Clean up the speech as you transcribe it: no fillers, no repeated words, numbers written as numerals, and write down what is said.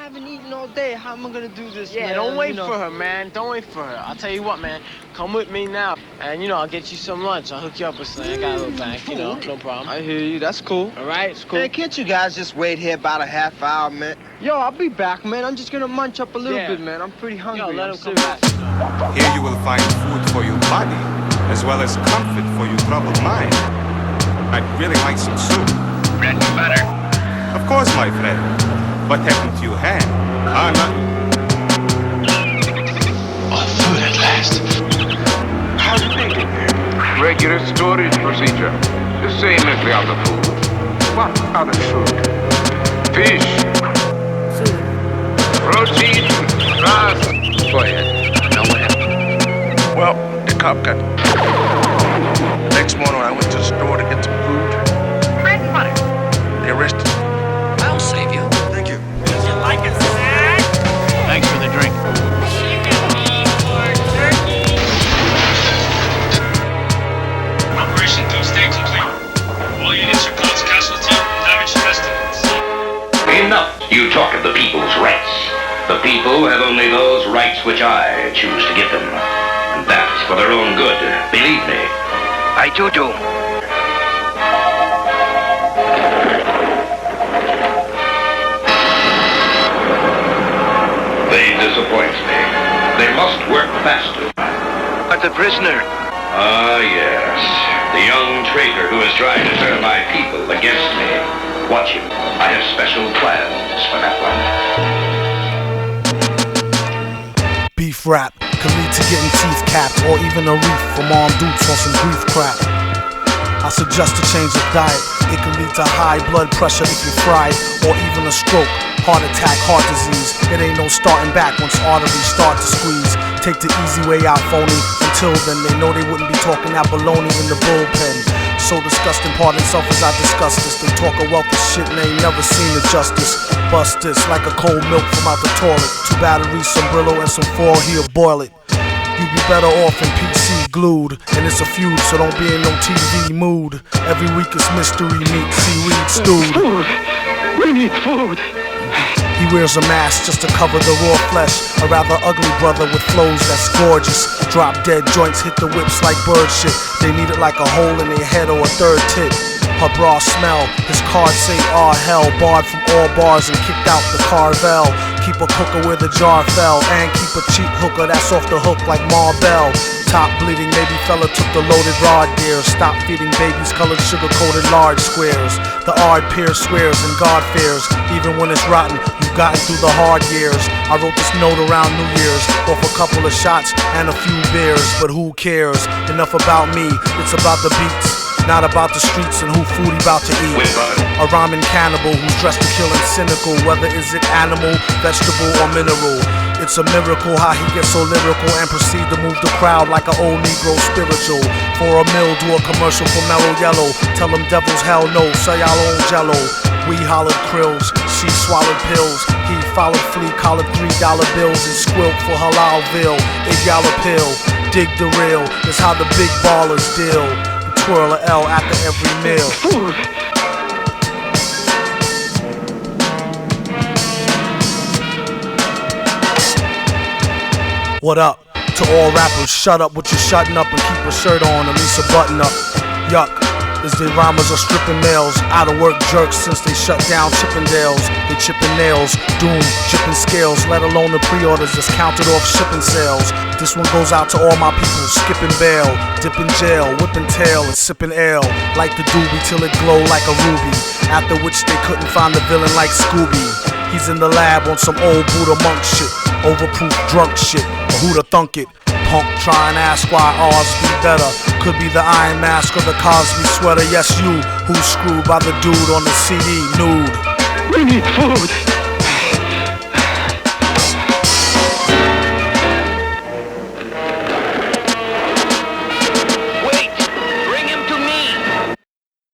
haven't eaten all day. How am I gonna do this, Yeah, man? don't wait for her, man. Don't wait for her. I'll tell you what, man. Come with me now. And, I'll get you some lunch. I'll hook you up with something. I got a little bag, no problem. I hear you. That's cool. All right? It's cool. Hey, can't you guys just wait here about a half hour, man? Yo, I'll be back, man. I'm just gonna munch up a little bit, man. I'm pretty hungry. Yo, let I'm him come serious. back. Here you will find food for your body, as well as comfort for your troubled mind. I'd really like some soup. Bread and butter. Of course, my friend. What happened to your hand? Nothing. Oh, food at last. How's it making here? Regular storage procedure. The same as the other food. What other food? Fish. Food. Protein. Grass. Go ahead. Now what happened? Well, the cop got... Next morning I went to the store to get some food. Bread and butter. They arrested me. I'll save you. Thank you. Would you like a snack? Thanks for the drink. Operation Doomsday complete. All units are close casualty, damage estimates. Enough. You talk of the people's rights. The people have only those rights which I choose to give them. And that's for their own good. Believe me. I do. They disappoint me. They must work faster. But the prisoner. Ah, yes. The young traitor who is trying to turn my people against me. Watch him. I have special plans for that one. Beef rap could lead to getting teeth capped, or even a reef from armed dudes on some grief crap. I suggest a change of diet. It can lead to high blood pressure if you fry it, or even a stroke, heart attack, heart disease. It ain't no starting back once arteries start to squeeze. Take the easy way out, phony. Until then, they know they wouldn't be talking that baloney in the bullpen. So disgusting, pardon self as I discuss this. They talk a wealth of shit and they ain't never seen the justice. Bust this like a cold milk from out the toilet. 2 batteries, some Brillo, and some foil, here, boil it. You'd be better off in PC glued. And it's a feud, so don't be in no TV mood. Every week it's mystery meat, seaweed stewed. Food. We need food. He wears a mask just to cover the raw flesh. A rather ugly brother with flows that's gorgeous. Drop dead joints hit the whips like bird shit. They need it like a hole in their head or a third tit. Her bra smell, his cards say "Ah hell." Barred from all bars and kicked out the Carvel. Keep a cooker where the jar fell, and keep a cheap hooker that's off the hook like Marbell. Top bleeding, maybe fella took the loaded rod deer. Stop feeding babies colored sugar-coated large squares. The odd peer swears and God fears. Even when it's rotten, you've gotten through the hard years. I wrote this note around New Year's, off a couple of shots and a few beers. But who cares? Enough about me, it's about the beats. Not about the streets and who food he about to eat. A rhyming cannibal who's dressed to kill and cynical. Whether is it animal, vegetable, or mineral. It's a miracle how he gets so lyrical and proceed to move the crowd like an old Negro spiritual. For a meal, do a commercial for Mellow Yellow. Tell them devils hell no, sell y'all own jello. We hollered krills, she swallowed pills. He followed flea, collared $3 bills and squilt for Halalville. If y'all a pill, dig the real. It's how the big ballers deal. Twirl a L after every meal. Food. What up? To all rappers, shut up with your shutting up and keep a shirt on, at least a button up. Yuck. As they rhymers are stripping males, out of work jerks since they shut down Chippendales. They chipping nails, doom, chipping scales, let alone the pre-orders that's counted off shipping sales. This one goes out to all my people skipping bail, dipping jail, whipping tail and sipping ale. Like the doobie till it glow like a ruby. After which they couldn't find the villain like Scooby. He's in the lab on some old Buddha monk shit, overproof drunk shit, but who'da thunk it? Punk try and ask why ours be better. Could be the Iron Mask or the Cosby sweater. Yes, you, who's screwed by the dude on the CD, nude. We need food.